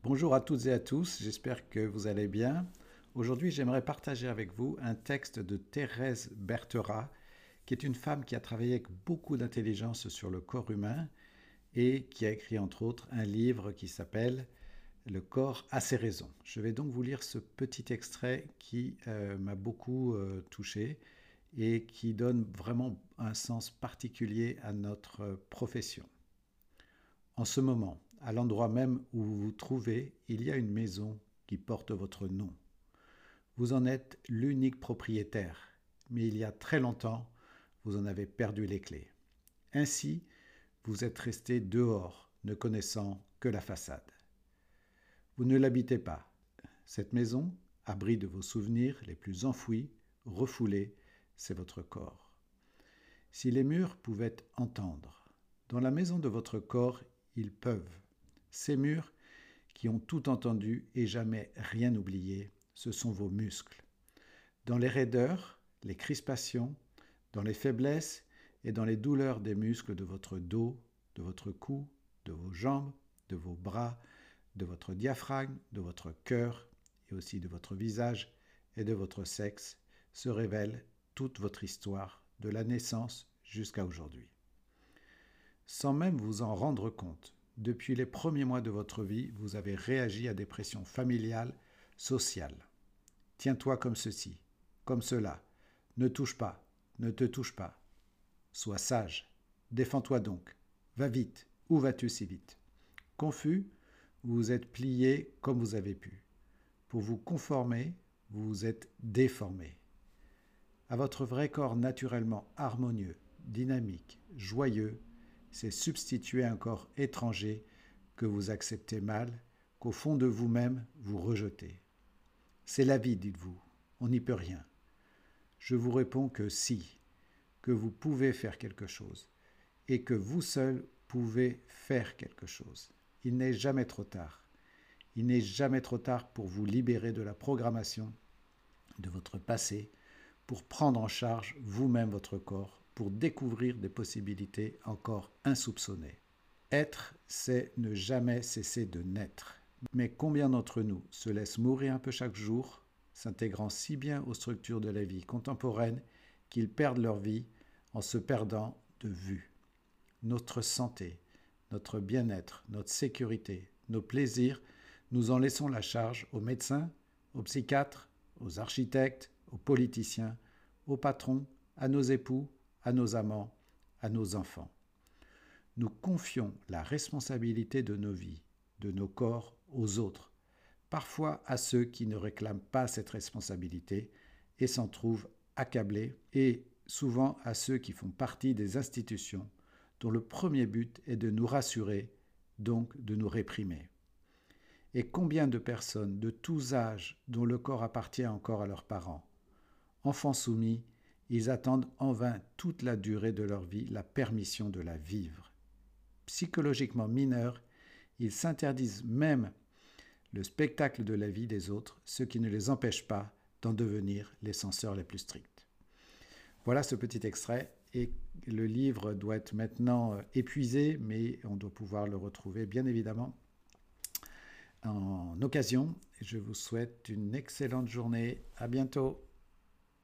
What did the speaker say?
Bonjour à toutes et à tous, j'espère que vous allez bien. Aujourd'hui, j'aimerais partager avec vous un texte de Thérèse Berthera, qui est une femme qui a travaillé avec beaucoup d'intelligence sur le corps humain et qui a écrit entre autres un livre qui s'appelle Le corps a ses raisons. Je vais donc vous lire ce petit extrait qui m'a beaucoup touché et qui donne vraiment un sens particulier à notre profession. En ce moment, à l'endroit même où vous vous trouvez, il y a une maison qui porte votre nom. Vous en êtes l'unique propriétaire, mais il y a très longtemps, vous en avez perdu les clés. Ainsi, vous êtes resté dehors, ne connaissant que la façade. Vous ne l'habitez pas. Cette maison, abri de vos souvenirs les plus enfouis, refoulés, c'est votre corps. Si les murs pouvaient entendre, dans la maison de votre corps, ils peuvent. Ces murs qui ont tout entendu et jamais rien oublié, ce sont vos muscles. Dans les raideurs, les crispations, dans les faiblesses et dans les douleurs des muscles de votre dos, de votre cou, de vos jambes, de vos bras, de votre diaphragme, de votre cœur et aussi de votre visage et de votre sexe, se révèle toute votre histoire, de la naissance jusqu'à aujourd'hui. Sans même vous en rendre compte, depuis les premiers mois de votre vie, vous avez réagi à des pressions familiales, sociales. Tiens-toi comme ceci, comme cela. Ne touche pas, ne te touche pas. Sois sage. Défends-toi donc. Va vite. Où vas-tu si vite? Confus, vous vous êtes plié comme vous avez pu. Pour vous conformer, vous vous êtes déformé. À votre vrai corps naturellement harmonieux, dynamique, joyeux, s'est substitué un corps étranger que vous acceptez mal, qu'au fond de vous-même vous rejetez. C'est la vie, dites-vous, on n'y peut rien. Je vous réponds que si, que vous pouvez faire quelque chose, et que vous seul pouvez faire quelque chose. Il n'est jamais trop tard. Il n'est jamais trop tard pour vous libérer de la programmation de votre passé, pour prendre en charge vous-même votre corps, pour découvrir des possibilités encore insoupçonnées. Être, c'est ne jamais cesser de naître. Mais combien d'entre nous se laissent mourir un peu chaque jour, s'intégrant si bien aux structures de la vie contemporaine qu'ils perdent leur vie en se perdant de vue. Notre santé, notre bien-être, notre sécurité, nos plaisirs, nous en laissons la charge aux médecins, aux psychiatres, aux architectes, aux politiciens, aux patrons, à nos époux, à nos amants, à nos enfants. Nous confions la responsabilité de nos vies, de nos corps aux autres, parfois à ceux qui ne réclament pas cette responsabilité et s'en trouvent accablés, et souvent à ceux qui font partie des institutions dont le premier but est de nous rassurer, donc de nous réprimer. Et combien de personnes de tous âges dont le corps appartient encore à leurs parents? Enfants soumis, ils attendent en vain toute la durée de leur vie la permission de la vivre. Psychologiquement mineurs, ils s'interdisent même le spectacle de la vie des autres, ce qui ne les empêche pas d'en devenir les censeurs les plus stricts. Voilà ce petit extrait, et le livre doit être maintenant épuisé, mais on doit pouvoir le retrouver bien évidemment en occasion. Je vous souhaite une excellente journée. À bientôt.